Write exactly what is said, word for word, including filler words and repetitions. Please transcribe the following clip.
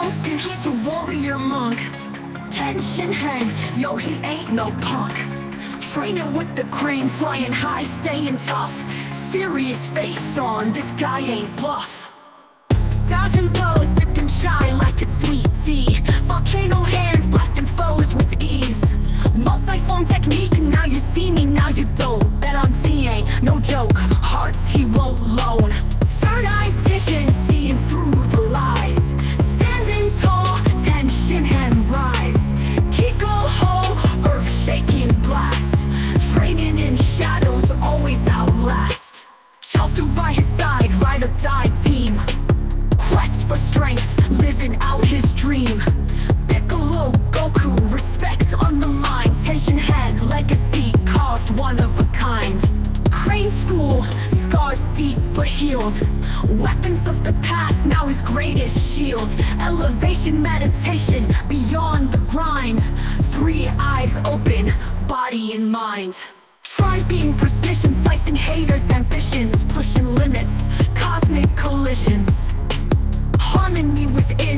Shogun, he's a warrior monk. Ten Shinhen, yo, he ain't no punk. Training with the crane, flying high, staying tough. Serious face on, this guy ain't bluff. Dodging blows, sipping chai like a sweet tea. Volcano hands, blasting foes with ease. Multi-form technique, now you see me, now you don't. Bet on T ain't no joke, hearts he won't loan. Third eye vision, seeing through the lies. Standing tall, ten Shinhen rise. Kiko ho, earth-shaking blast. Training in shadows, always outlast. Chaozu by his side, ride or die team. Quest for strength, living out his dream. Piccolo, Goku, respect on the mind. Tenshinhan, legacy, carved one of a kind. Crane school, scars deep but healed. Weapons of the past, now his greatest shield. Elevation, meditation, beyond the grind. Three eyes open, body and mind. Try being precision, slicing haters' ambitions. Pushing limits, cosmic collisions. Harmony with